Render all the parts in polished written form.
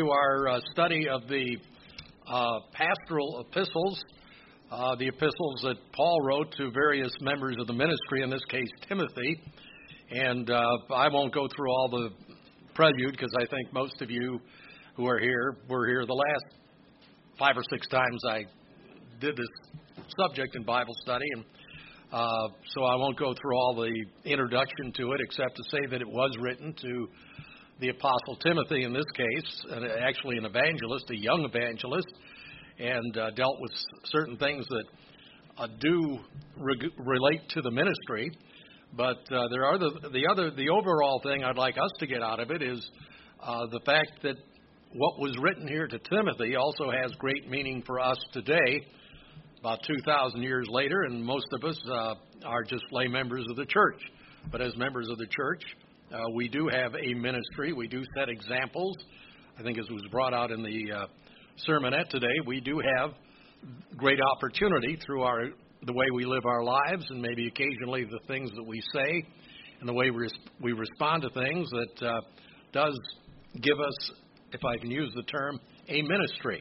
to our study of the pastoral epistles, the epistles that Paul wrote to various members of the ministry, in this case Timothy. And I won't go through all the prelude because I think most of you who are here were here the last 5 or 6 times I did this subject in Bible study. And so I won't go through all the introduction to it except to say that it was written to the Apostle Timothy in this case, and actually an evangelist, a young evangelist, and dealt with certain things that do relate to the ministry. But there are the overall thing I'd like us to get out of it is the fact that what was written here to Timothy also has great meaning for us today, about 2,000 years later, and most of us are just lay members of the church. But as members of the church, we do have a ministry. We do set examples. I think as was brought out in the sermonette today, we do have great opportunity through the way we live our lives and maybe occasionally the things that we say and the way we respond to things that does give us, if I can use the term, a ministry.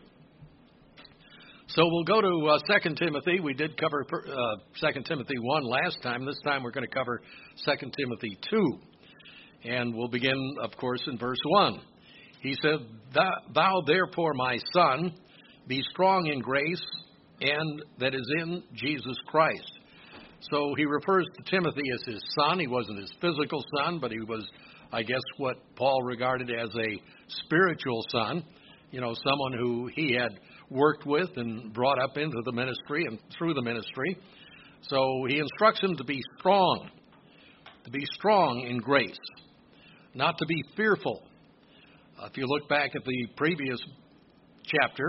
So we'll go to 2 Timothy. We did cover 2 Timothy 1 last time. This time we're going to cover 2 Timothy 2. And we'll begin, of course, in verse 1. He said, Thou therefore, my son, be strong in grace and that is in Jesus Christ. So he refers to Timothy as his son. He wasn't his physical son, but he was, I guess, what Paul regarded as a spiritual son. You know, someone who he had worked with and brought up into the ministry and through the ministry. So he instructs him to be strong in grace, not to be fearful. If you look back at the previous chapter,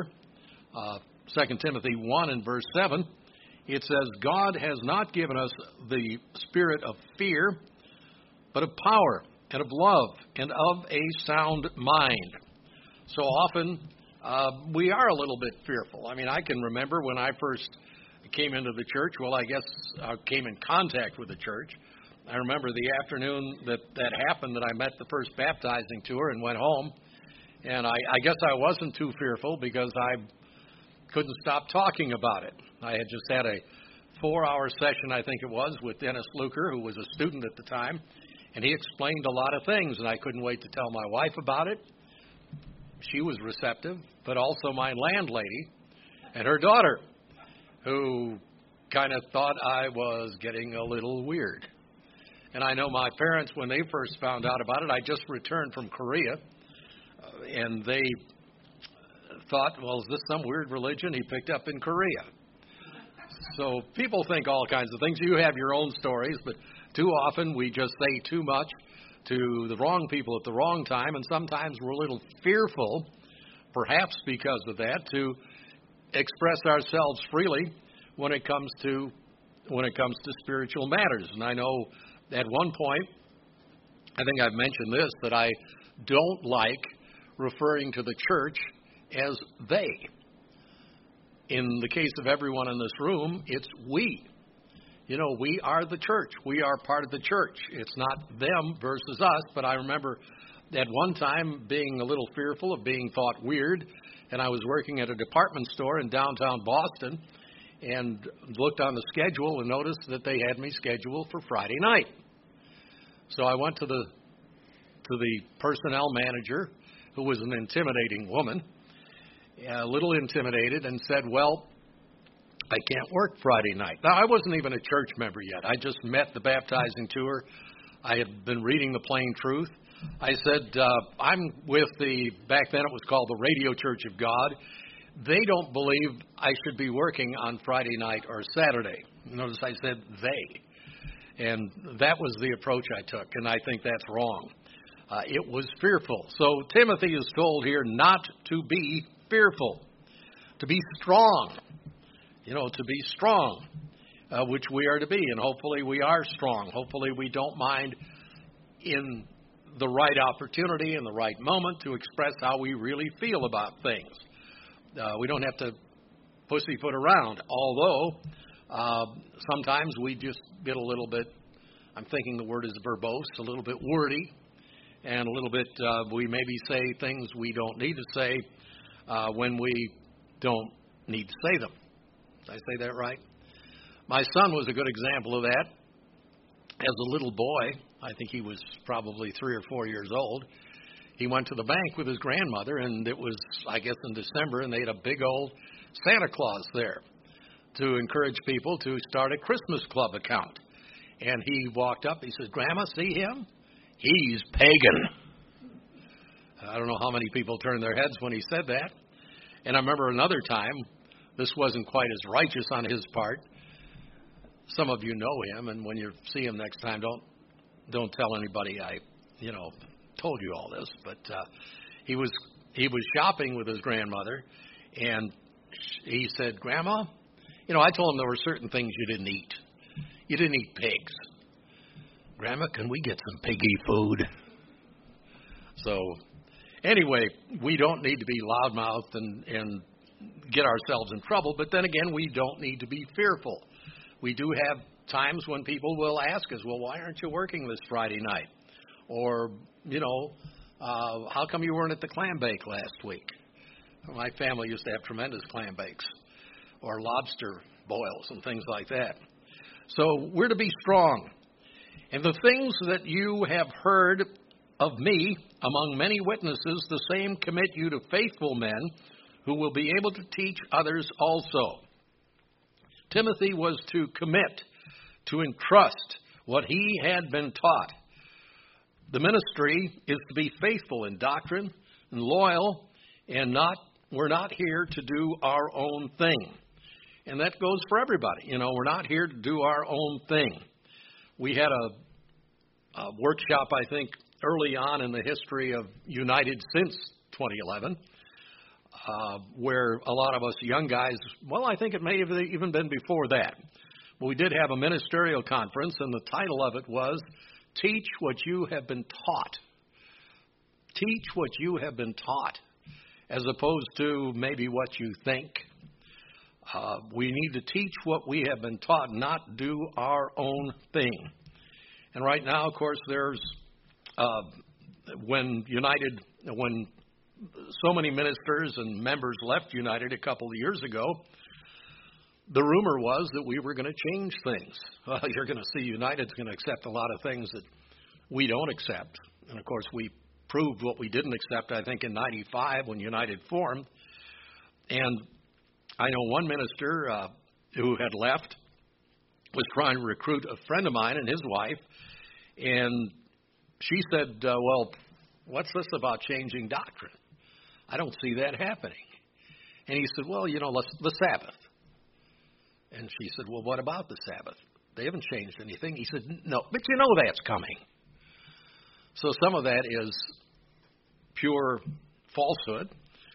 2 Timothy 1 and verse 7, it says, God has not given us the spirit of fear, but of power and of love and of a sound mind. So often we are a little bit fearful. I mean, I can remember when I first came into the church, came in contact with the church. I remember the afternoon that happened, that I met the first baptizing tour and went home. And I guess I wasn't too fearful because I couldn't stop talking about it. I had just had a 4-hour session, I think it was, with Dennis Luker, who was a student at the time. And he explained a lot of things, and I couldn't wait to tell my wife about it. She was receptive, but also my landlady and her daughter, who kind of thought I was getting a little weird. And I know my parents, when they first found out about it, I just returned from Korea, and they thought, well, is this some weird religion he picked up in Korea? So people think all kinds of things. You have your own stories, but too often we just say too much to the wrong people at the wrong time, and sometimes we're a little fearful, perhaps because of that, to express ourselves freely when it comes to spiritual matters. And I know at one point, I think I've mentioned this, that I don't like referring to the church as they. In the case of everyone in this room, it's we. You know, we are the church. We are part of the church. It's not them versus us, but I remember at one time being a little fearful of being thought weird, and I was working at a department store in downtown Boston and looked on the schedule and noticed that they had me scheduled for Friday night. So I went to the personnel manager, who was an intimidating woman, a little intimidated, and said, well, I can't work Friday night. Now, I wasn't even a church member yet. I just met the baptizing tour. I had been reading the Plain Truth. I said, I'm with back then it was called the Radio Church of God. They don't believe I should be working on Friday night or Saturday. Notice I said they. And that was the approach I took, and I think that's wrong. It was fearful. So Timothy is told here not to be fearful, to be strong. You know, to be strong, which we are to be, and hopefully we are strong. Hopefully we don't mind in the right opportunity, in the right moment, to express how we really feel about things. We don't have to pussyfoot around, although sometimes we just get a little bit, I'm thinking the word is verbose, a little bit wordy, and a little bit we maybe say things we don't need to say when we don't need to say them. Did I say that right? My son was a good example of that. As a little boy, I think he was probably 3 or 4 years old, he went to the bank with his grandmother, and it was, I guess, in December, and they had a big old Santa Claus there to encourage people to start a Christmas club account. And he walked up, he said, "Grandma, see him? He's pagan." I don't know how many people turned their heads when he said that. And I remember another time, this wasn't quite as righteous on his part. Some of you know him, and when you see him next time, don't tell anybody I, told you all this. But he was shopping with his grandmother, and he said, "Grandma, I told him there were certain things you didn't eat. You didn't eat pigs. Grandma, can we get some piggy food?" So, anyway, we don't need to be loudmouthed and get ourselves in trouble, but then again, we don't need to be fearful. We do have times when people will ask us, "Well, why aren't you working this Friday night?" Or, "How come you weren't at the clam bake last week?" My family used to have tremendous clam bakes or lobster boils and things like that. So we're to be strong. And the things that you have heard of me among many witnesses, the same commit you to faithful men who will be able to teach others also. Timothy was to commit, to entrust what he had been taught. The ministry is to be faithful in doctrine and loyal, and we're not here to do our own thing. And that goes for everybody. We're not here to do our own thing. We had a workshop, I think, early on in the history of United since 2011, where a lot of us young guys, well, I think it may have even been before that, but we did have a ministerial conference, and the title of it was, "Teach What You Have Been Taught." Teach what you have been taught, as opposed to maybe what you think. We need to teach what we have been taught, not do our own thing. And right now, of course, there's when so many ministers and members left United a couple of years ago, the rumor was that we were going to change things. You're going to see United's going to accept a lot of things that we don't accept. And, of course, we proved what we didn't accept, I think, in 95 when United formed. And I know one minister who had left was trying to recruit a friend of mine and his wife, and she said, "Well, what's this about changing doctrine? I don't see that happening." And he said, "Well, the Sabbath." And she said, "Well, what about the Sabbath? They haven't changed anything." He said, "No, but that's coming." So some of that is pure falsehood.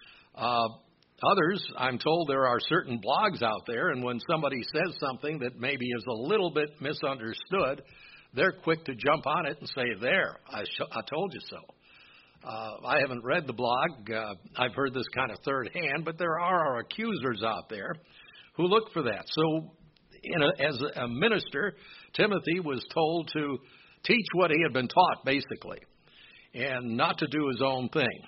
Others, I'm told there are certain blogs out there, and when somebody says something that maybe is a little bit misunderstood, they're quick to jump on it and say, "There, I told you so." I haven't read the blog. I've heard this kind of third hand, but there are accusers out there who look for that. So as a minister, Timothy was told to teach what he had been taught, basically, and not to do his own thing,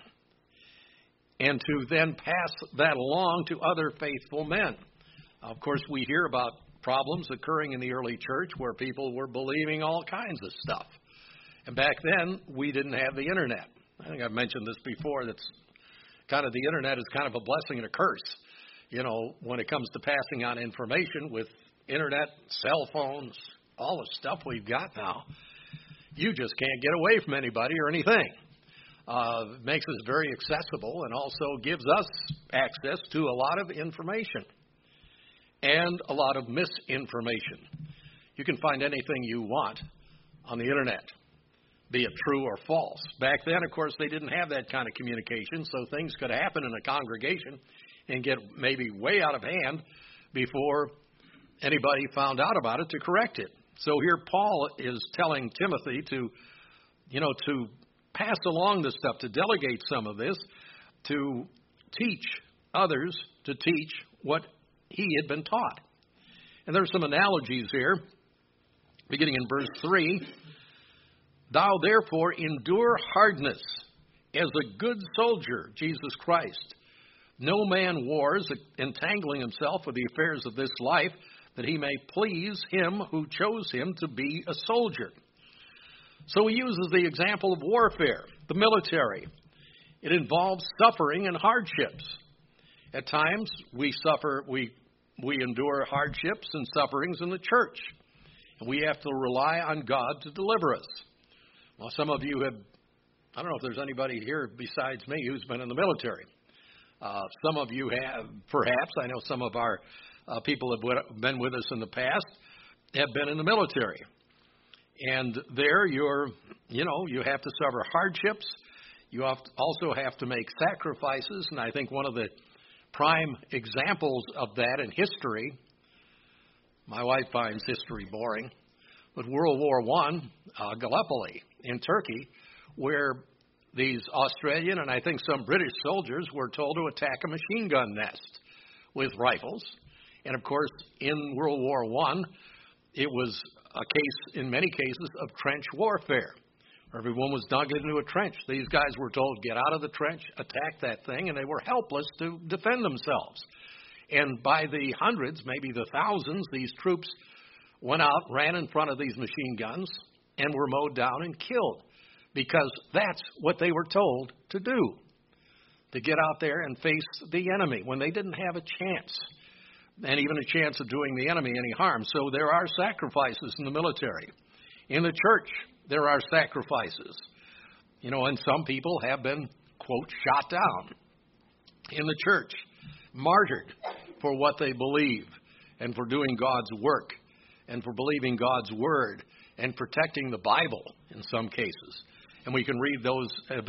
and to then pass that along to other faithful men. Of course, we hear about problems occurring in the early church where people were believing all kinds of stuff. And back then, we didn't have the internet. I think I've mentioned this before. That's kind of the internet is kind of a blessing and a curse. When it comes to passing on information with internet, cell phones, all the stuff we've got now, you just can't get away from anybody or anything. It makes us very accessible and also gives us access to a lot of information and a lot of misinformation. You can find anything you want on the internet, be it true or false. Back then, of course, they didn't have that kind of communication, so things could happen in a congregation and get maybe way out of hand before anybody found out about it to correct it. So here Paul is telling Timothy to pass along this stuff, to delegate some of this, to teach others, to teach what he had been taught. And there's some analogies here, beginning in verse 3. Thou therefore endure hardness as a good soldier, Jesus Christ. No man wars, entangling himself with the affairs of this life, that he may please him who chose him to be a soldier. So he uses the example of warfare, the military. It involves suffering and hardships. At times, we endure hardships and sufferings in the church. And we have to rely on God to deliver us. Well, some of you have, I don't know if there's anybody here besides me who's been in the military. Some of you have, perhaps. I know some of our people have been with us in the past have been in the military. And there you have to suffer hardships. You also have to make sacrifices. And I think one of the prime examples of that in history, my wife finds history boring, but World War I, Gallipoli in Turkey, where these Australian and I think some British soldiers were told to attack a machine gun nest with rifles. And of course, in World War I, it was a case, in many cases, of trench warfare. Everyone was dug into a trench. These guys were told, get out of the trench, attack that thing, and they were helpless to defend themselves. And by the hundreds, maybe the thousands, these troops went out, ran in front of these machine guns, and were mowed down and killed. Because that's what they were told to do, to get out there and face the enemy when they didn't have a chance, and even a chance of doing the enemy any harm. So there are sacrifices in the military. In the church, there are sacrifices. And some people have been, quote, shot down in the church, martyred for what they believe and for doing God's work and for believing God's word and protecting the Bible in some cases. And we can read those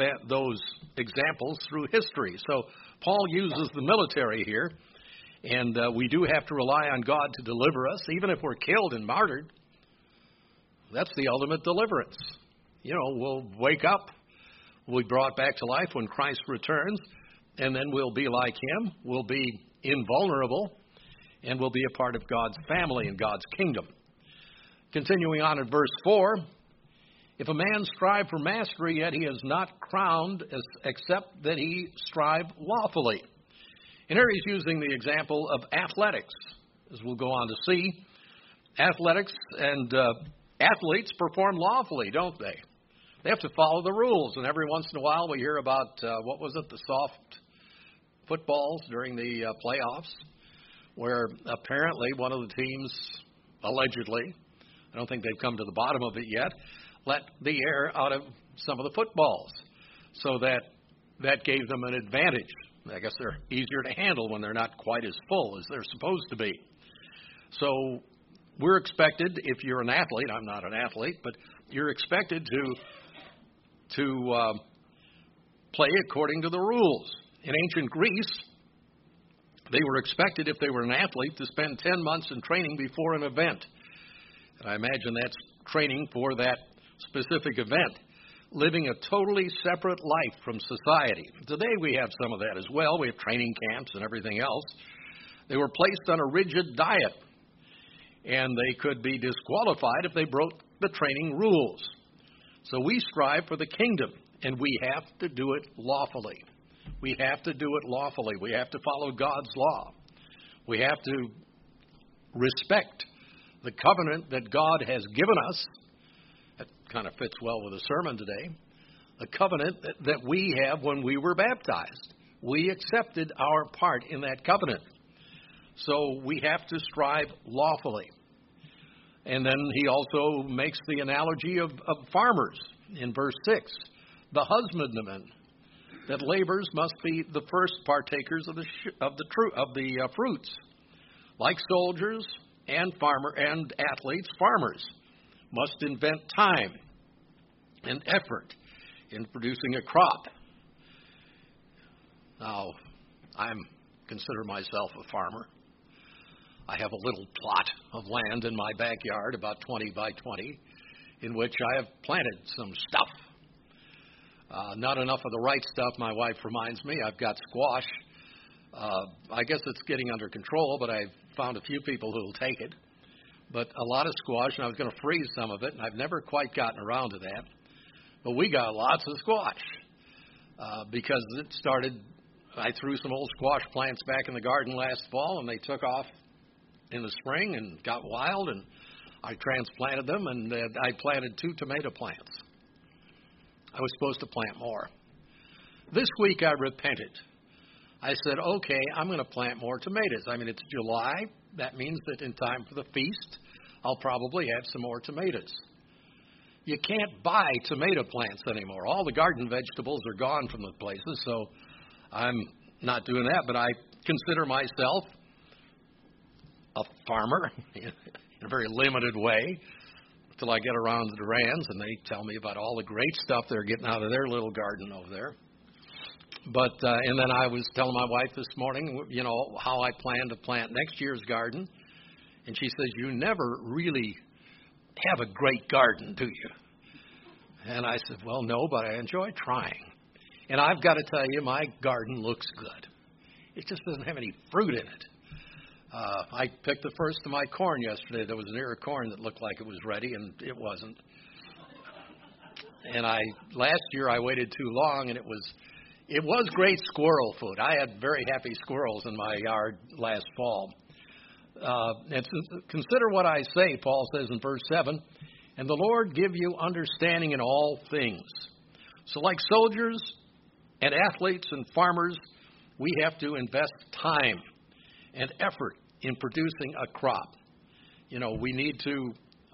examples through history. So Paul uses the military here, and we do have to rely on God to deliver us, even if we're killed and martyred. That's the ultimate deliverance. We'll wake up, we'll be brought back to life when Christ returns, and then we'll be like him, we'll be invulnerable, and we'll be a part of God's family and God's kingdom. Continuing on in verse 4, if a man strive for mastery, yet he is not crowned, except that he strive lawfully. And here he's using the example of athletics, as we'll go on to see. Athletics and athletes perform lawfully, don't they? They have to follow the rules. And every once in a while we hear about, the soft footballs during the playoffs, where apparently one of the teams, allegedly, I don't think they've come to the bottom of it yet, let the air out of some of the footballs, so that gave them an advantage. I guess they're easier to handle when they're not quite as full as they're supposed to be. So we're expected, if you're an athlete, I'm not an athlete, but you're expected to play according to the rules. In ancient Greece, they were expected, if they were an athlete, to spend 10 months in training before an event. And I imagine that's training for that specific event, living a totally separate life from society. Today we have some of that as well. We have training camps and everything else. They were placed on a rigid diet, and they could be disqualified if they broke the training rules. So we strive for the kingdom, and we have to do it lawfully. We have to do it lawfully. We have to follow God's law. We have to respect the covenant that God has given us. That kind of fits well with the sermon today. The covenant that we have when we were baptized. We accepted our part in that covenant. So we have to strive lawfully. And then he also makes the analogy of farmers in verse 6. The husbandman that labors must be the first partakers of the fruits. Like soldiers and athletes, farmers must invent time and effort in producing a crop. Now, I consider myself a farmer. I have a little plot of land in my backyard, about 20 by 20, in which I have planted some stuff. Not enough of the right stuff, my wife reminds me. I've got squash. I guess it's getting under control, but I've found a few people who will take it. But a lot of squash, and I was going to freeze some of it, and I've never quite gotten around to that. But we got lots of squash because it started. I threw some old squash plants back in the garden last fall, and they took off in the spring and got wild, and I transplanted them, and I planted 2 tomato plants. I was supposed to plant more. This week I repented. I said, okay, I'm going to plant more tomatoes. I mean, it's July. That means that in time for the feast, I'll probably have some more tomatoes. You can't buy tomato plants anymore. All the garden vegetables are gone from the places, so I'm not doing that, but I consider myself a farmer in a very limited way until I get around the Durans and they tell me about all the great stuff they're getting out of their little garden over there. But and then I was telling my wife this morning, you know, how I plan to plant next year's garden, and she says, "You never really have a great garden, do you?" And I said, "Well, no, but I enjoy trying." And I've got to tell you, my garden looks good. It just doesn't have any fruit in it. I picked the first of my corn yesterday. There was an ear of corn that looked like it was ready, and it wasn't. And last year I waited too long, and it was great squirrel food. I had very happy squirrels in my yard last fall. And consider what I say, Paul says in verse 7, "And the Lord give you understanding in all things." So like soldiers and athletes and farmers, we have to invest time and effort in producing a crop. You know, we need to,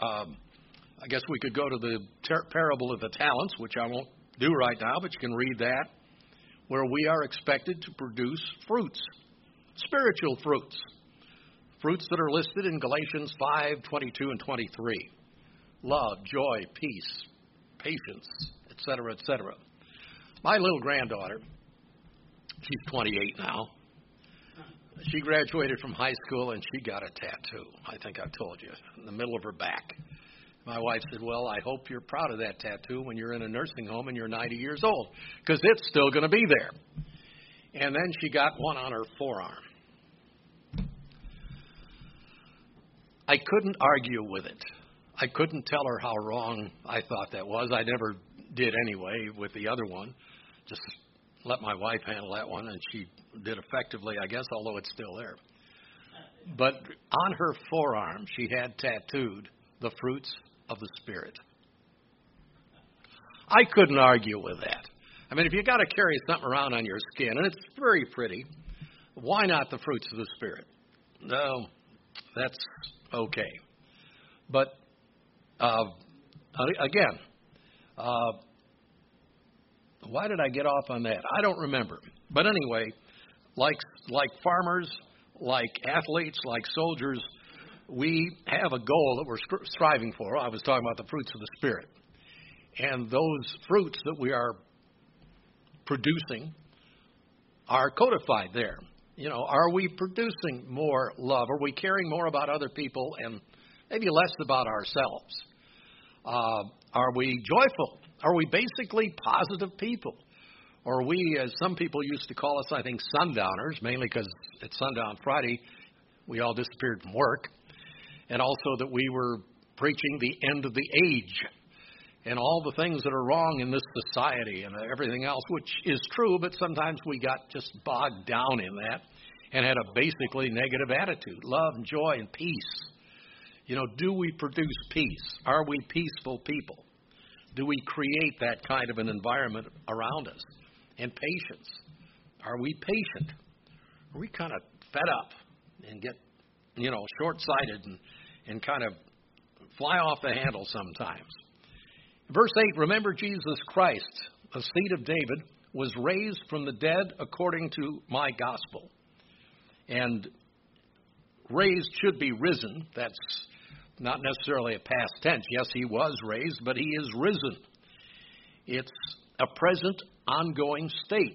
I guess we could go to the parable of the talents, which I won't do right now, but you can read that, where we are expected to produce fruits, spiritual fruits, fruits that are listed in Galatians 5:22 and 23. Love, joy, peace, patience, etc., etc. My little granddaughter, she's 28 now, she graduated from high school and she got a tattoo. I think I've told you, in the middle of her back. My wife said, "Well, I hope you're proud of that tattoo when you're in a nursing home and you're 90 years old, because it's still going to be there." And then she got one on her forearm. I couldn't argue with it. I couldn't tell her how wrong I thought that was. I never did anyway with the other one. Just let my wife handle that one, and she did effectively, I guess, although it's still there. But on her forearm, she had tattooed the fruits of the Spirit. I couldn't argue with that. I mean, if you got to carry something around on your skin, and it's very pretty, why not the fruits of the Spirit? No, that's okay. But again, why did I get off on that? I don't remember. But anyway, like farmers, like athletes, like soldiers, we have a goal that we're striving for. I was talking about the fruits of the Spirit. And those fruits that we are producing are codified there. You know, are we producing more love? Are we caring more about other people and maybe less about ourselves? Are we joyful? Are we basically positive people? Or are we, as some people used to call us, I think, sundowners, mainly because it's sundown Friday, we all disappeared from work, and also that we were preaching the end of the age and all the things that are wrong in this society and everything else, which is true, but sometimes we got just bogged down in that and had a basically negative attitude. Love and joy and peace. You know, do we produce peace? Are we peaceful people? Do we create that kind of an environment around us? And patience. Are we patient? Are we kind of fed up and get, short-sighted and kind of fly off the handle sometimes? Verse 8, remember Jesus Christ, a seed of David, was raised from the dead according to my gospel. And raised should be risen. That's not necessarily a past tense. Yes, he was raised, but he is risen. It's a present, ongoing state.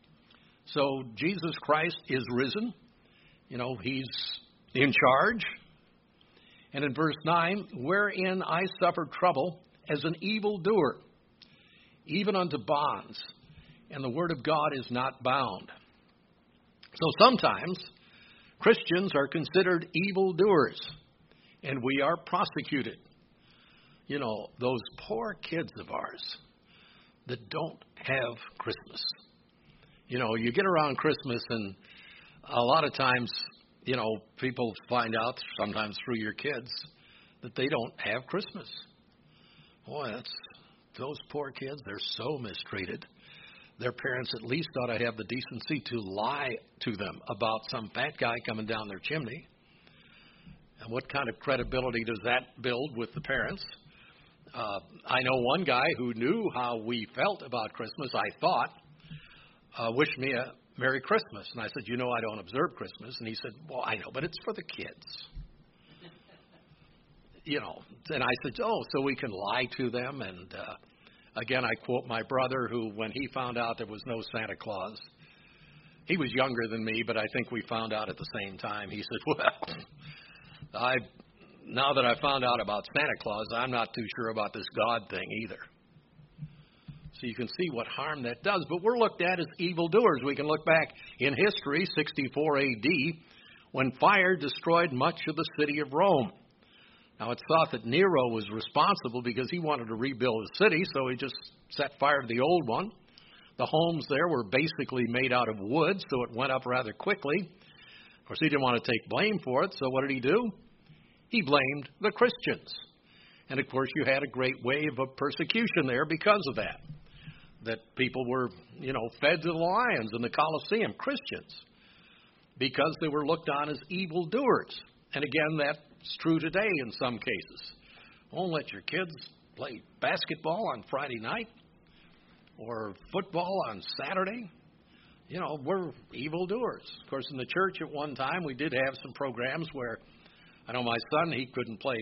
So Jesus Christ is risen. He's in charge. And in verse 9, wherein I suffered trouble as an evildoer, even unto bonds, and the word of God is not bound. So sometimes Christians are considered evildoers, and we are prosecuted. Those poor kids of ours that don't have Christmas. You know, you get around Christmas and a lot of times, you know, people find out, sometimes through your kids, that they don't have Christmas. Boy, those poor kids, they're so mistreated. Their parents at least ought to have the decency to lie to them about some fat guy coming down their chimney. And what kind of credibility does that build with the parents? I know one guy who knew how we felt about Christmas, I thought, wished me a Merry Christmas. And I said, you know, I don't observe Christmas. And he said, well, I know, but it's for the kids. You know, and I said, oh, so we can lie to them. And again, I quote my brother who, when he found out there was no Santa Claus, he was younger than me, but I think we found out at the same time. He said, well, now that I found out about Santa Claus, I'm not too sure about this God thing either. So you can see what harm that does. But we're looked at as evildoers. We can look back in history, 64 A.D., when fire destroyed much of the city of Rome. Now, it's thought that Nero was responsible because he wanted to rebuild the city, so he just set fire to the old one. The homes there were basically made out of wood, so it went up rather quickly. Of course, he didn't want to take blame for it, so what did he do? He blamed the Christians. And, of course, you had a great wave of persecution there because of that. That people were, you know, fed to the lions in the Colosseum, Christians, because they were looked on as evildoers. And again, that's true today in some cases. Won't let your kids play basketball on Friday night or football on Saturday. You know, we're evildoers. Of course, in the church at one time, we did have some programs where, I know my son, he couldn't play,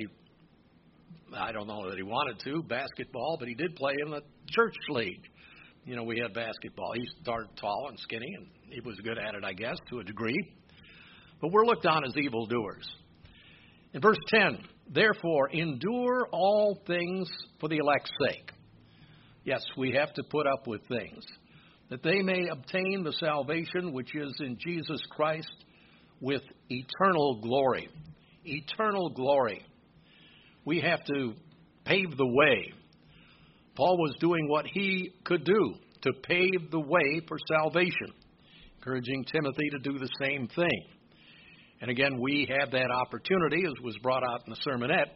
I don't know that he wanted to, basketball, but he did play in the church league. You know, we had basketball. He started tall and skinny, and he was good at it, I guess, to a degree. But we're looked on as evildoers. In verse 10, therefore, endure all things for the elect's sake. Yes, we have to put up with things, that they may obtain the salvation which is in Jesus Christ with eternal glory. Eternal glory. We have to pave the way. Paul was doing what he could do to pave the way for salvation, encouraging Timothy to do the same thing. And again, we have that opportunity, as was brought out in the sermonette,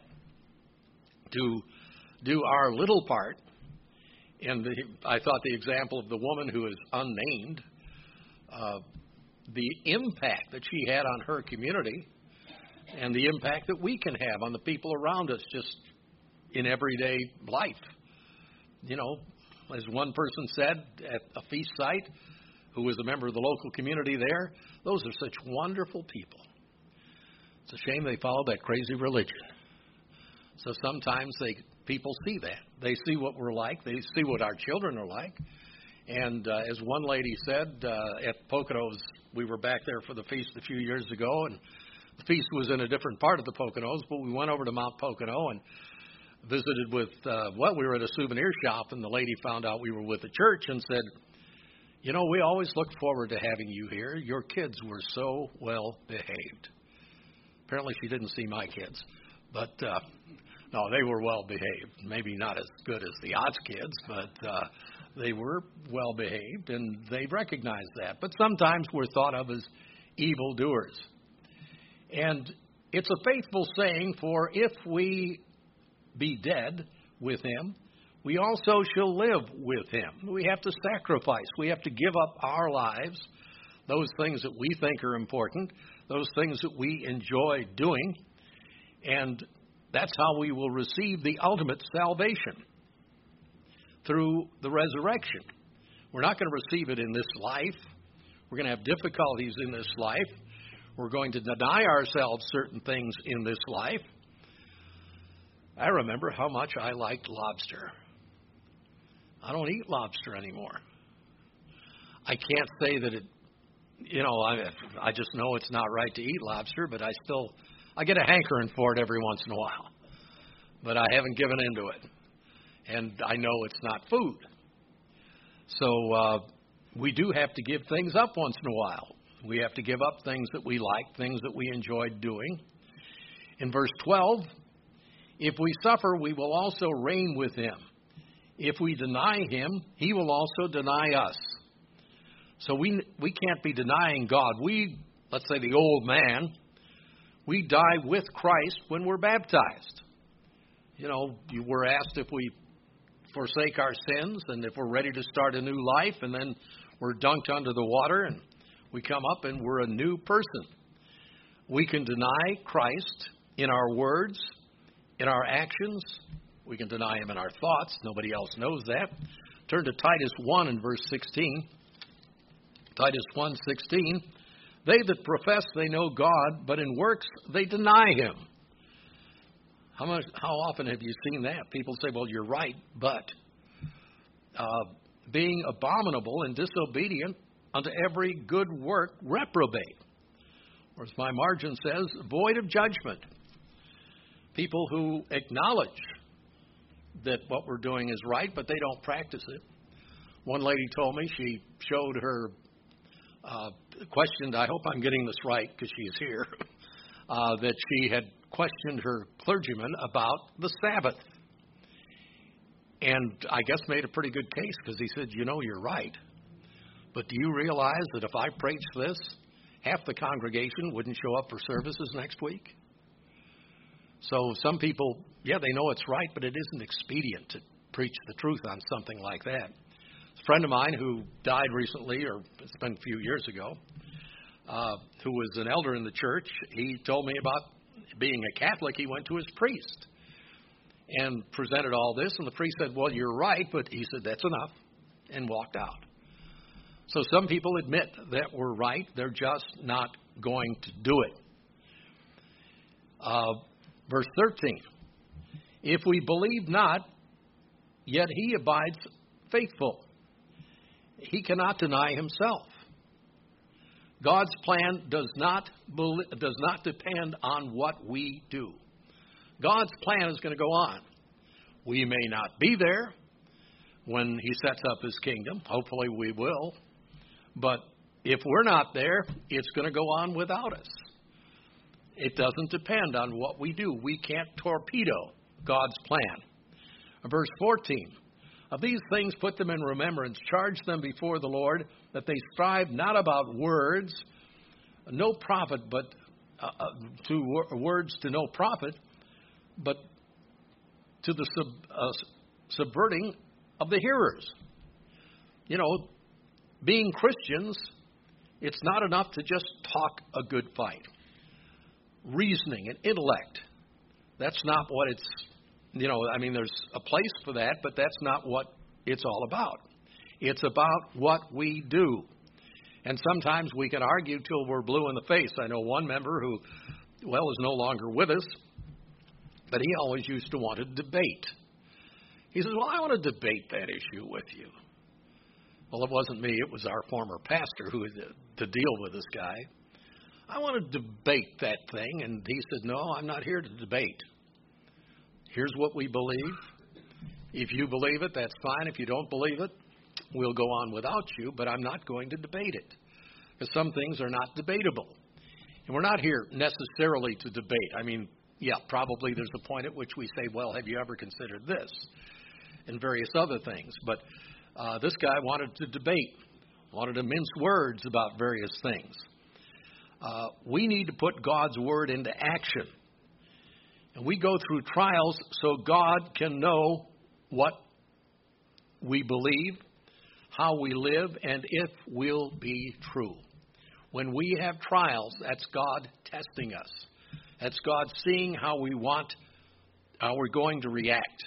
to do our little part. And I thought the example of the woman who is unnamed, the impact that she had on her community and the impact that we can have on the people around us just in everyday life. You know, as one person said at a feast site, who was a member of the local community there, those are such wonderful people. It's a shame they follow that crazy religion. So sometimes people see that. They see what we're like. They see what our children are like. And as one lady said, at Poconos, we were back there for the feast a few years ago, and the feast was in a different part of the Poconos, but we went over to Mount Pocono and visited with, we were at a souvenir shop, and the lady found out we were with the church and said, you know, we always look forward to having you here. Your kids were so well behaved. Apparently she didn't see my kids, but no, they were well behaved. Maybe not as good as the Ott's kids, but they were well behaved, and they recognized that. But sometimes we're thought of as evildoers. And it's a faithful saying, for if we be dead with him, we also shall live with him. We have to sacrifice. We have to give up our lives, those things that we think are important, those things that we enjoy doing, and that's how we will receive the ultimate salvation, through the resurrection. We're not going to receive it in this life. We're going to have difficulties in this life. We're going to deny ourselves certain things in this life. I remember how much I liked lobster. I don't eat lobster anymore. I can't say that it, you know, I just know it's not right to eat lobster, but I get a hankering for it every once in a while. But I haven't given into it. And I know it's not food. So we do have to give things up once in a while. We have to give up things that we like, things that we enjoyed doing. In verse 12, if we suffer, we will also reign with him. If we deny him, he will also deny us. So we can't be denying God. Let's say the old man, we die with Christ when we're baptized. You were asked if we forsake our sins and if we're ready to start a new life, and then we're dunked under the water and we come up and we're a new person. We can deny Christ in our words, in our actions. We can deny him in our thoughts. Nobody else knows that. Turn to Titus 1 and verse 16. Titus 1:16. They that profess they know God, but in works they deny him. How often have you seen that? People say, well, you're right, but being abominable and disobedient unto every good work reprobate. Or as my margin says, void of judgment. People who acknowledge that what we're doing is right, but they don't practice it. One lady told me she showed her, questioned, I hope I'm getting this right because she is here, that she had questioned her clergyman about the Sabbath. And I guess made a pretty good case because he said, you're right. But do you realize that if I preached this, half the congregation wouldn't show up for services next week? So some people, they know it's right, but it isn't expedient to preach the truth on something like that. A friend of mine who died recently, or it's been a few years ago, who was an elder in the church, he told me about being a Catholic. He went to his priest and presented all this, and the priest said, well, you're right, but he said, that's enough, and walked out. So some people admit that we're right. They're just not going to do it. Verse 13. If we believe not, yet he abides faithful. He cannot deny himself. God's plan does not depend on what we do. God's plan is going to go on. We may not be there when he sets up his kingdom. Hopefully we will. But if we're not there, it's going to go on without us. It doesn't depend on what we do. We can't torpedo God's plan. Verse 14. Of these things put them in remembrance, charge them before the Lord, that they strive not about words, no profit, but words to no profit, but to the subverting of the hearers. Being Christians, it's not enough to just talk a good fight. Reasoning and intellect, that's not what it's, there's a place for that, but that's not what it's all about. It's about what we do. And sometimes we can argue till we're blue in the face. I know one member who, is no longer with us, but he always used to want to debate. He says, I want to debate that issue with you. Well, it wasn't me. It was our former pastor who had to deal with this guy. I want to debate that thing. And he said, no, I'm not here to debate. Here's what we believe. If you believe it, that's fine. If you don't believe it, we'll go on without you, but I'm not going to debate it. Because some things are not debatable. And we're not here necessarily to debate. Probably there's a point at which we say, well, have you ever considered this? And various other things. But this guy wanted to debate, wanted to mince words about various things. We need to put God's word into action. And we go through trials so God can know what we believe, how we live, and if we'll be true. When we have trials, that's God testing us. That's God seeing how we're going to react.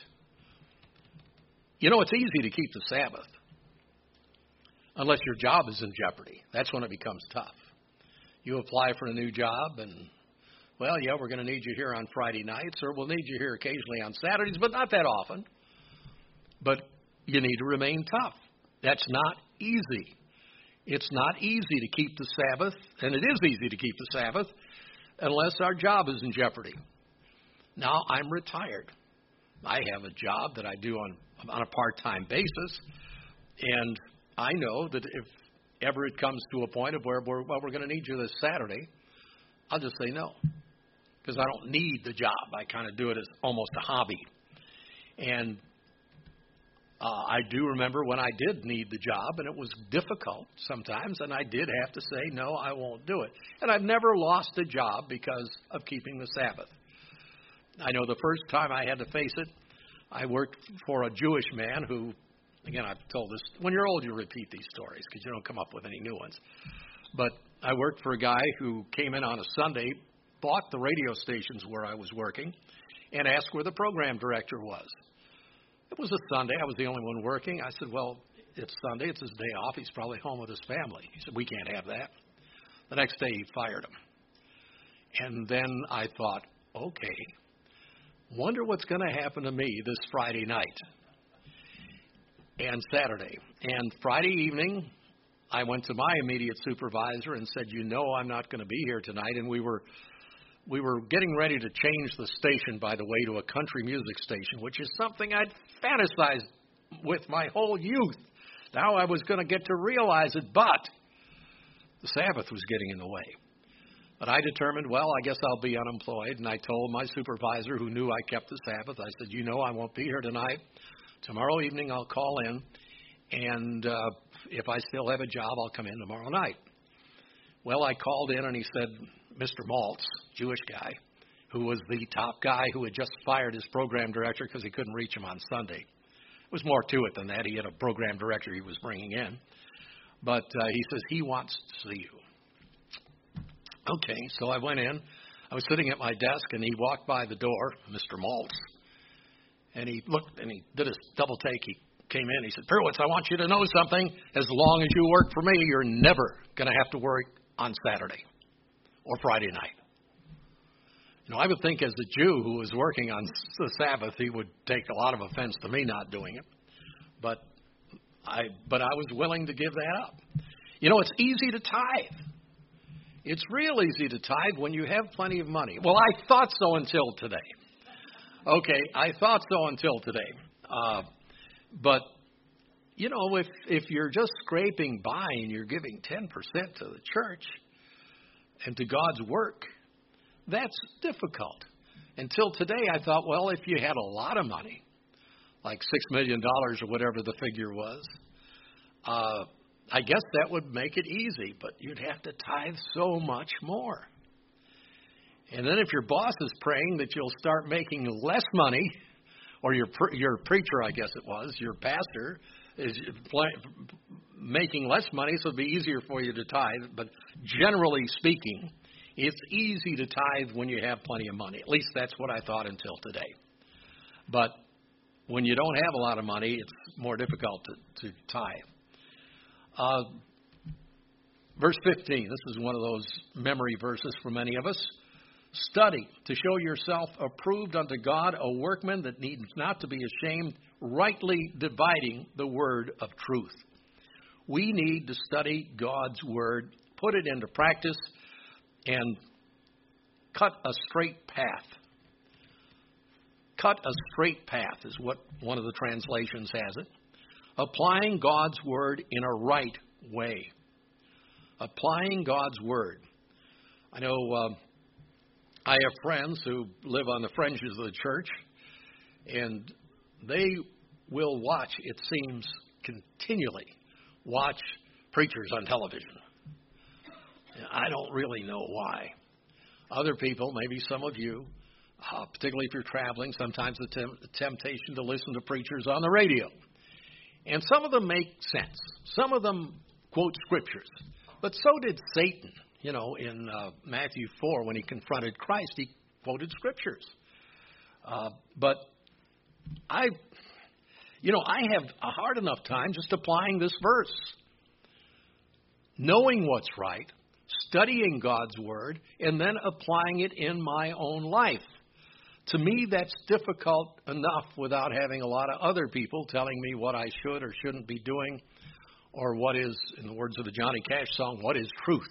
It's easy to keep the Sabbath unless your job is in jeopardy. That's when it becomes tough. You apply for a new job and, we're going to need you here on Friday nights, or we'll need you here occasionally on Saturdays, but not that often. But you need to remain tough. That's not easy. It's not easy to keep the Sabbath, and it is easy to keep the Sabbath, unless our job is in jeopardy. Now, I'm retired. I have a job that I do on a part-time basis, and I know that if ever it comes to a point of where we're going to need you this Saturday, I'll just say no, because I don't need the job. I kind of do it as almost a hobby. And I do remember when I did need the job, and it was difficult sometimes, and I did have to say, no, I won't do it. And I've never lost a job because of keeping the Sabbath. I know the first time I had to face it, I worked for a Jewish man who, again, I've told this, when you're old you repeat these stories because you don't come up with any new ones. But I worked for a guy who came in on a Sunday, bought the radio stations where I was working, and asked where the program director was. It was a Sunday. I was the only one working. I said, well, it's Sunday. It's his day off. He's probably home with his family. He said, we can't have that. The next day he fired him. And then I thought, okay, wonder what's going to happen to me this Friday night and Saturday. And Friday evening, I went to my immediate supervisor and said, you know I'm not going to be here tonight. And we were getting ready to change the station, by the way, to a country music station, which is something I'd fantasized with my whole youth. Now I was going to get to realize it, but the Sabbath was getting in the way. But I determined, well, I guess I'll be unemployed, and I told my supervisor, who knew I kept the Sabbath, I said, you know I won't be here tonight. Tomorrow evening I'll call in, and if I still have a job, I'll come in tomorrow night. Well, I called in, and he said, Mr. Maltz, Jewish guy, who was the top guy who had just fired his program director because he couldn't reach him on Sunday. There was more to it than that. He had a program director he was bringing in. But he says, he wants to see you. Okay, so I went in. I was sitting at my desk, and he walked by the door, Mr. Maltz, and he looked, and he did his double take. He came in. He said, Perwitz, I want you to know something. As long as you work for me, you're never going to have to work on Saturday or Friday night. You know, I would think as a Jew who was working on the Sabbath, he would take a lot of offense to me not doing it. But I was willing to give that up. You know, it's easy to tithe. It's real easy to tithe when you have plenty of money. Well, I thought so until today. Okay, I thought so until today. But, you know, if you're just scraping by and you're giving 10% to the church and to God's work, that's difficult. Until today, I thought, well, if you had a lot of money, like $6 million or whatever the figure was, I guess that would make it easy, but you'd have to tithe so much more. And then if your boss is praying that you'll start making less money, or your preacher, I guess it was, your pastor, is making less money, so it'd be easier for you to tithe. But generally speaking, it's easy to tithe when you have plenty of money. At least that's what I thought until today. But when you don't have a lot of money, it's more difficult to tithe. Verse 15, this is one of those memory verses for many of us. Study to show yourself approved unto God, a workman that needs not to be ashamed, rightly dividing the word of truth. We need to study God's word, put it into practice, and cut a straight path. Cut a straight path is what one of the translations has it. Applying God's word in a right way. Applying God's word. I know I have friends who live on the fringes of the church, and they will watch, it seems, continually watch preachers on television. I don't really know why. Other people, maybe some of you, particularly if you're traveling, sometimes the temptation to listen to preachers on the radio. And some of them make sense. Some of them quote scriptures. But so did Satan. You know, in Matthew 4, when he confronted Christ, he quoted scriptures. But I have a hard enough time just applying this verse. Knowing what's right, studying God's word, and then applying it in my own life. To me, that's difficult enough without having a lot of other people telling me what I should or shouldn't be doing, or what is, in the words of the Johnny Cash song, what is truth.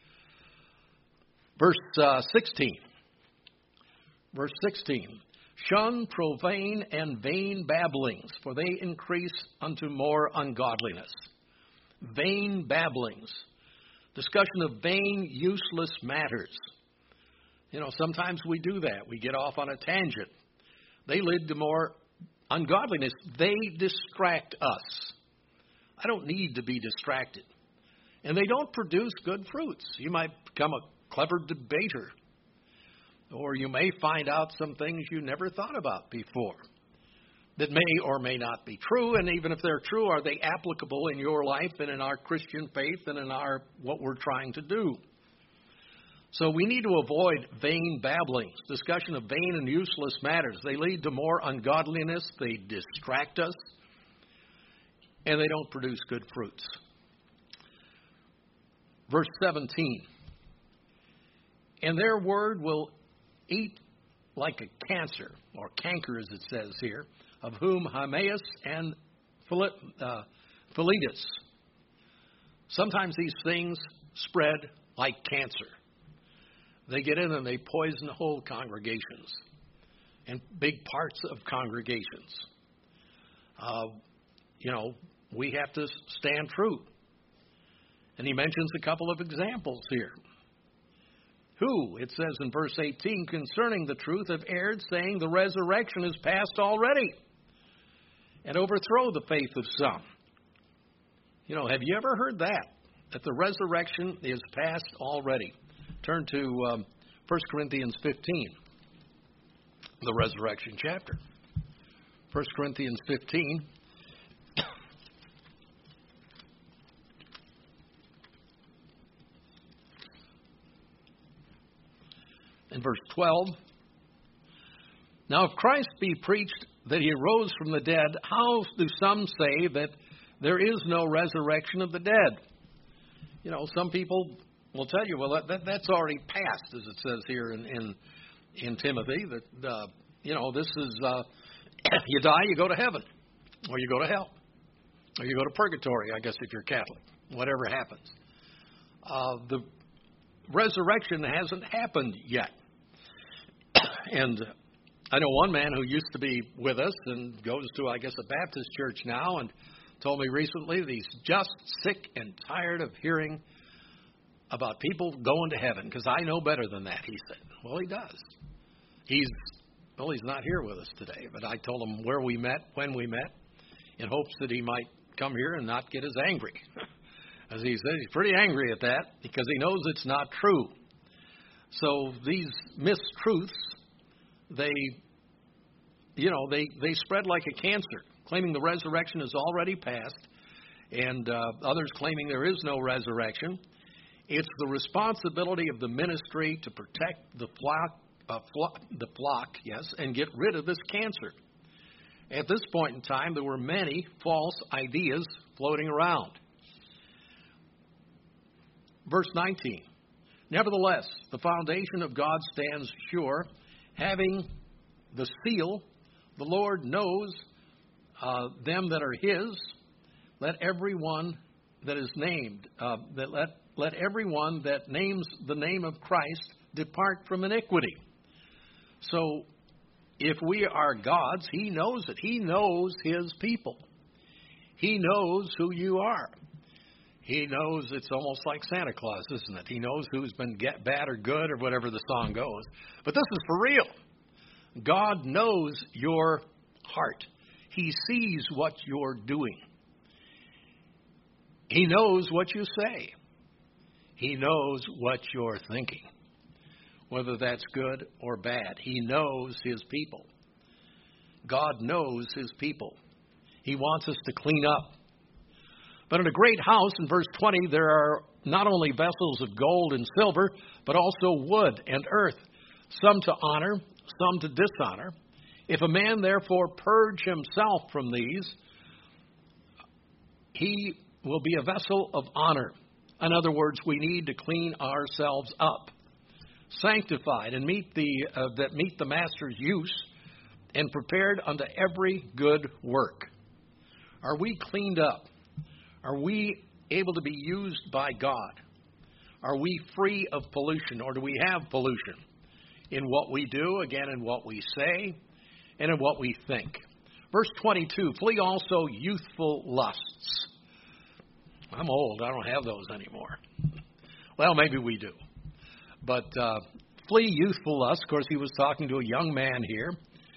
Verse 16. Verse 16. Shun profane and vain babblings, for they increase unto more ungodliness. Vain babblings. Discussion of vain, useless matters. You know, sometimes we do that. We get off on a tangent. They lead to more ungodliness, they distract us. I don't need to be distracted. And they don't produce good fruits. You might become a clever debater, or you may find out some things you never thought about before that may or may not be true. And even if they're true, are they applicable in your life and in our Christian faith and in what we're trying to do? So we need to avoid vain babblings, discussion of vain and useless matters. They lead to more ungodliness, they distract us, and they don't produce good fruits. Verse 17, and their word will eat like a cancer, or canker as it says here, of whom Hymenaeus and Philetus. Sometimes these things spread like cancer. They get in and they poison whole congregations and big parts of congregations. We have to stand true. And he mentions a couple of examples here. Who, it says in verse 18, concerning the truth have erred, saying the resurrection is past already, and overthrow the faith of some. Have you ever heard that the resurrection is past already? Turn to 1 Corinthians 15, the resurrection chapter. 1 Corinthians 15. In verse 12, now if Christ be preached that he arose from the dead, how do some say that there is no resurrection of the dead? Some people will tell you, well, that's already passed, as it says here in Timothy, that, this is, you die, you go to heaven, or you go to hell, or you go to purgatory, I guess, if you're Catholic, whatever happens. The resurrection hasn't happened yet. And I know one man who used to be with us and goes to, I guess, a Baptist church now, and told me recently that he's just sick and tired of hearing about people going to heaven, because I know better than that, he said. Well, he does. He's not here with us today, but I told him where we met, when we met, in hopes that he might come here and not get as angry. As he said, he's pretty angry at that because he knows it's not true. So these mistruths, they spread like a cancer, claiming the resurrection is already past, and others claiming there is no resurrection. It's the responsibility of the ministry to protect the flock, and get rid of this cancer. At this point in time, there were many false ideas floating around. Verse 19, nevertheless, the foundation of God stands sure, having the seal. The Lord knows them that are his. Let everyone that is named, let everyone that names the name of Christ depart from iniquity. So, if we are God's, he knows it. He knows his people. He knows who you are. He knows, it's almost like Santa Claus, isn't it? He knows who's been bad or good or whatever the song goes. But this is for real. God knows your heart. He sees what you're doing. He knows what you say. He knows what you're thinking, whether that's good or bad. He knows his people. God knows his people. He wants us to clean up. But in a great house, in verse 20, there are not only vessels of gold and silver, but also wood and earth, some to honor, some to dishonor. If a man therefore purge himself from these, he will be a vessel of honor. In other words, we need to clean ourselves up, sanctified, and meet the master's use, and prepared unto every good work. Are we cleaned up? Are we able to be used by God? Are we free of pollution, or do we have pollution in what we do, again, in what we say, and in what we think? Verse 22, flee also youthful lusts. I'm old. I don't have those anymore. Well, maybe we do. But flee youthful lusts. Of course, he was talking to a young man here.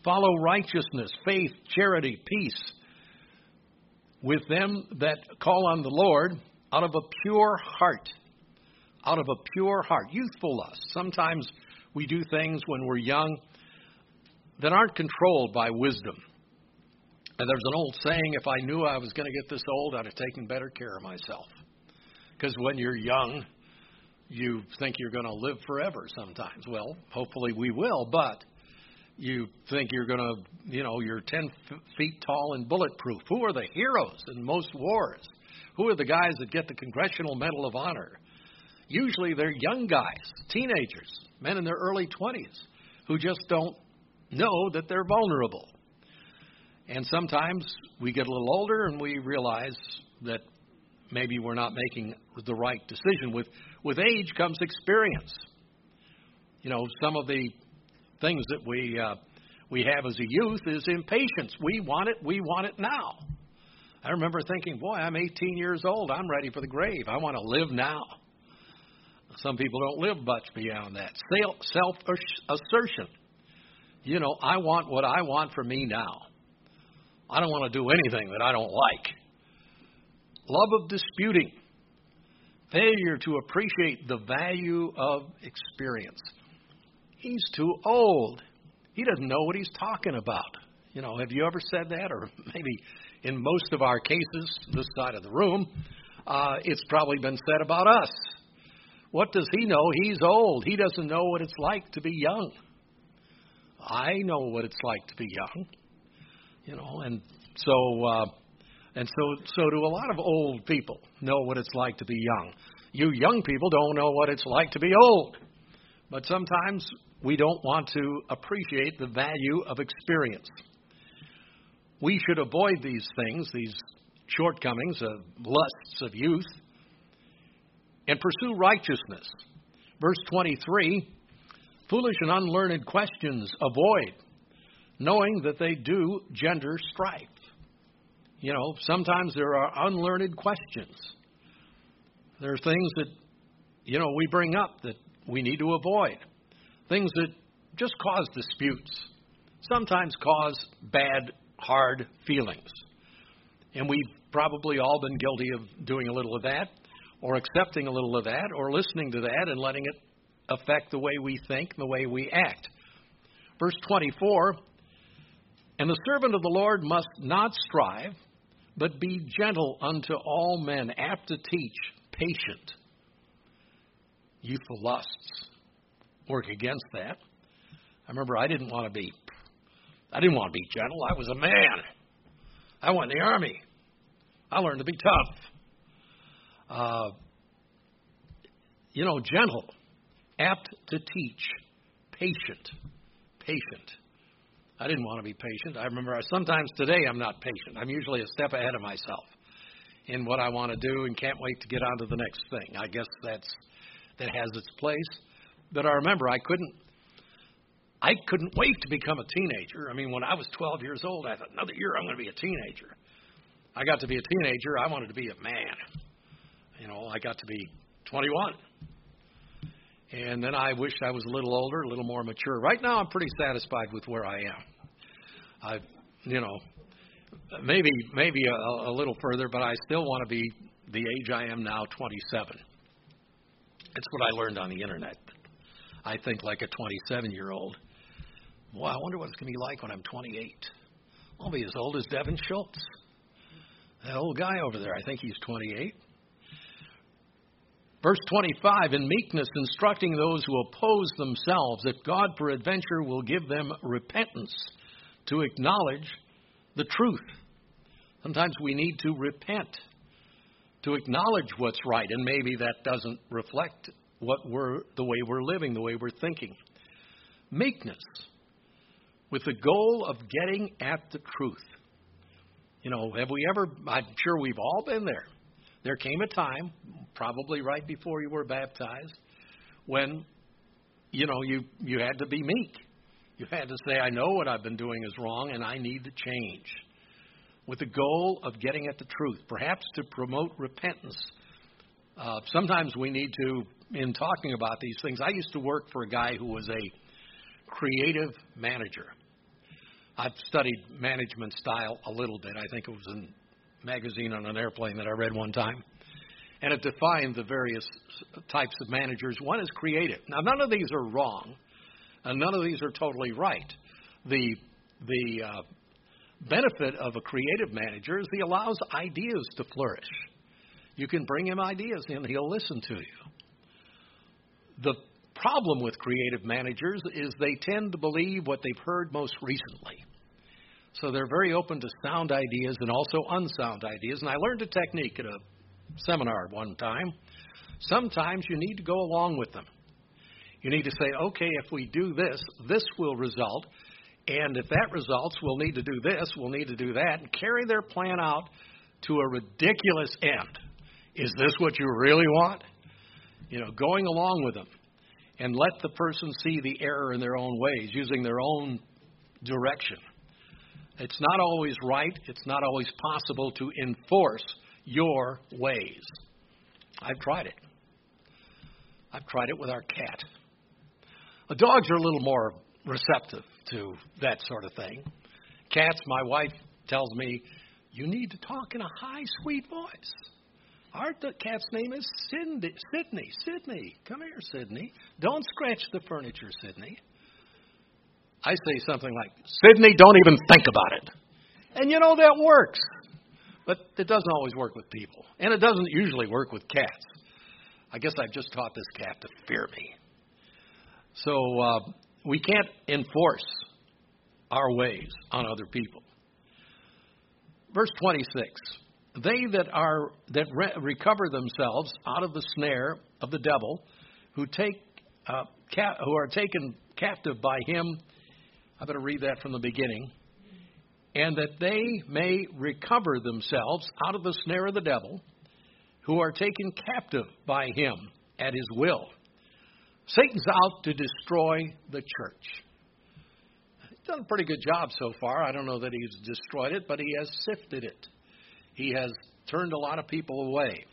Follow righteousness, faith, charity, peace with them that call on the Lord out of a pure heart. Out of a pure heart. Youthful lust. Sometimes we do things when we're young that aren't controlled by wisdom. And there's an old saying, if I knew I was going to get this old, I'd have taken better care of myself. Because when you're young, you think you're going to live forever sometimes. Well, hopefully we will, but you think you're going to, you're 10 feet tall and bulletproof. Who are the heroes in most wars? Who are the guys that get the Congressional Medal of Honor? Usually they're young guys, teenagers, men in their early 20s, who just don't know that they're vulnerable. And sometimes we get a little older and we realize that maybe we're not making the right decision. With age comes experience. Some of the things that we have as a youth is impatience. We want it now. I remember thinking, boy, I'm 18 years old. I'm ready for the grave. I want to live now. Some people don't live much beyond that. Self-assertion. I want what I want for me now. I don't want to do anything that I don't like. Love of disputing. Failure to appreciate the value of experience. He's too old. He doesn't know what he's talking about. Have you ever said that? Or maybe in most of our cases, this side of the room, it's probably been said about us. What does he know? He's old. He doesn't know what it's like to be young. I know what it's like to be young. And so do a lot of old people know what it's like to be young. You young people don't know what it's like to be old. But sometimes we don't want to appreciate the value of experience. We should avoid these things, these shortcomings, lusts of youth, and pursue righteousness. Verse 23, foolish and unlearned questions avoid, knowing that they do gender strife. Sometimes there are unlearned questions. There are things that, we bring up that we need to avoid. Things that just cause disputes. Sometimes cause bad, hard feelings. And we've probably all been guilty of doing a little of that, or accepting a little of that, or listening to that and letting it affect the way we think, the way we act. Verse 24, and the servant of the Lord must not strive, but be gentle unto all men, apt to teach, patient. Youthful lusts work against that. I remember I didn't want to be gentle. I was a man. I went in the army. I learned to be tough. Gentle, apt to teach, patient. I didn't want to be patient. I remember sometimes today I'm not patient. I'm usually a step ahead of myself in what I want to do and can't wait to get on to the next thing. I guess that has its place. But I remember I couldn't wait to become a teenager. I mean, when I was 12 years old, I thought, another year I'm going to be a teenager. I got to be a teenager. I wanted to be a man. I got to be 21. And then I wished I was a little older, a little more mature. Right now, I'm pretty satisfied with where I am. Maybe a little further, but I still want to be the age I am now, 27. It's what I learned on the internet. I think like a 27-year-old. Boy, I wonder what it's going to be like when I'm 28. I'll be as old as Devin Schultz. That old guy over there, I think he's 28. Verse 25, in meekness instructing those who oppose themselves, that God peradventure will give them repentance to acknowledge the truth. Sometimes we need to repent, to acknowledge what's right, and maybe that doesn't reflect the way we're living, the way we're thinking. Meekness, with the goal of getting at the truth. Have we ever, I'm sure we've all been there. There came a time, probably right before you were baptized, when, you had to be meek. You had to say, I know what I've been doing is wrong and I need to change. With the goal of getting at the truth, perhaps to promote repentance. Sometimes we need to, in talking about these things, I used to work for a guy who was a creative manager. I've studied management style a little bit. I think it was in a magazine on an airplane that I read one time. And it defined the various types of managers. One is creative. Now, none of these are wrong, and none of these are totally right. The benefit of a creative manager is he allows ideas to flourish. You can bring him ideas and he'll listen to you. The problem with creative managers is they tend to believe what they've heard most recently. So they're very open to sound ideas and also unsound ideas. And I learned a technique at a seminar one time. Sometimes you need to go along with them. You need to say, okay, if we do this, this will result. And if that results, we'll need to do this, we'll need to do that, and carry their plan out to a ridiculous end. Is this what you really want? Going along with them. And let the person see the error in their own ways, using their own direction. It's not always right. It's not always possible to enforce your ways. I've tried it. I've tried it with our cat. The dogs are a little more receptive to that sort of thing. Cats, my wife tells me, you need to talk in a high, sweet voice. Our cat's name is Sydney. Sydney, come here, Sydney. Don't scratch the furniture, Sydney. I say something like, Sydney, don't even think about it. And that works. But it doesn't always work with people. And it doesn't usually work with cats. I guess I've just taught this cat to fear me. So we can't enforce our ways on other people. Verse 26. They that recover themselves out of the snare of the devil, who are taken captive by him. I better read that from the beginning. And that they may recover themselves out of the snare of the devil, who are taken captive by him at his will. Satan's out to destroy the church. He's done a pretty good job so far. I don't know that he's destroyed it, but he has sifted it. He has turned a lot of people away.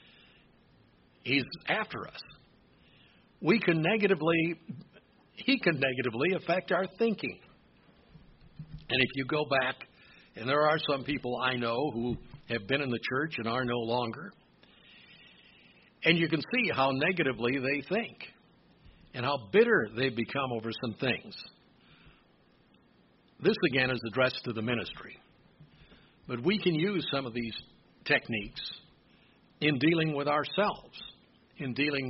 He's after us. He can negatively affect our thinking. And if you go back, and there are some people I know who have been in the church and are no longer, and you can see how negatively they think and how bitter they've become over some things. This, again, is addressed to the ministry. But we can use some of these techniques in dealing with ourselves, and dealing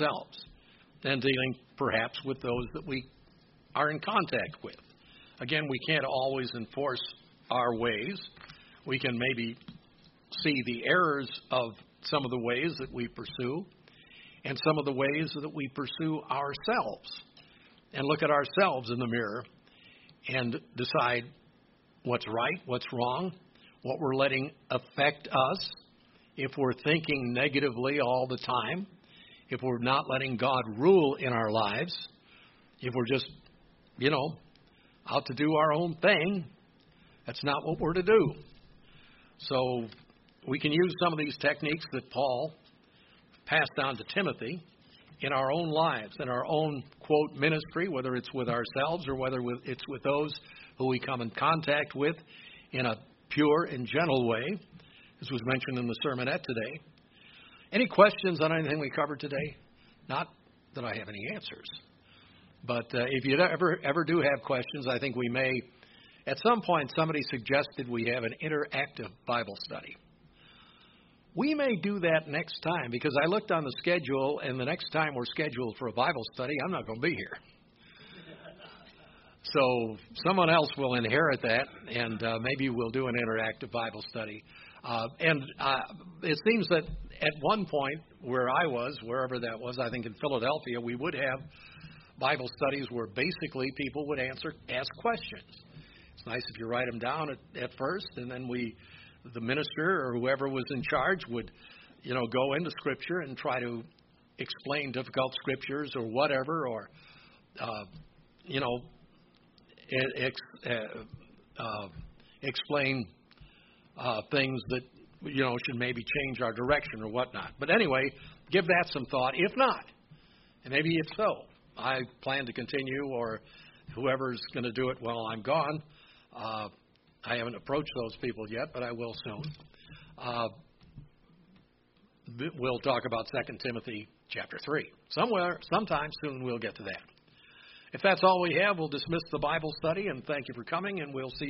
perhaps with those that we are in contact with. Again, we can't always enforce our ways. We can maybe see the errors of some of the ways that we pursue and some of the ways that we pursue ourselves, and look at ourselves in the mirror and decide what's right, what's wrong, what we're letting affect us, if we're thinking negatively all the time, if we're not letting God rule in our lives, if we're just, out to do our own thing. That's not what we're to do. So we can use some of these techniques that Paul passed down to Timothy in our own lives, in our own, quote, ministry, whether it's with ourselves or whether it's with those who we come in contact with in a pure and gentle way, as was mentioned in the sermonette today. Any questions on anything we covered today? Not that I have any answers. But if you ever do have questions, I think we may, at some point, somebody suggested we have an interactive Bible study. We may do that next time, because I looked on the schedule, and the next time we're scheduled for a Bible study, I'm not going to be here. So someone else will inherit that, and maybe we'll do an interactive Bible study. And it seems that at one point where I was, wherever that was, I think in Philadelphia, we would have Bible studies where basically people would ask questions. It's nice if you write them down at first, and then the minister or whoever was in charge would, go into Scripture and try to explain difficult Scriptures or whatever, or, explain things that, should maybe change our direction or whatnot. But anyway, give that some thought. If not, and maybe if so, I plan to continue, or whoever's going to do it while I'm gone, I haven't approached those people yet, but I will soon. We'll talk about 2 Timothy chapter 3. Sometime soon we'll get to that. If that's all we have, we'll dismiss the Bible study, and thank you for coming, and we'll see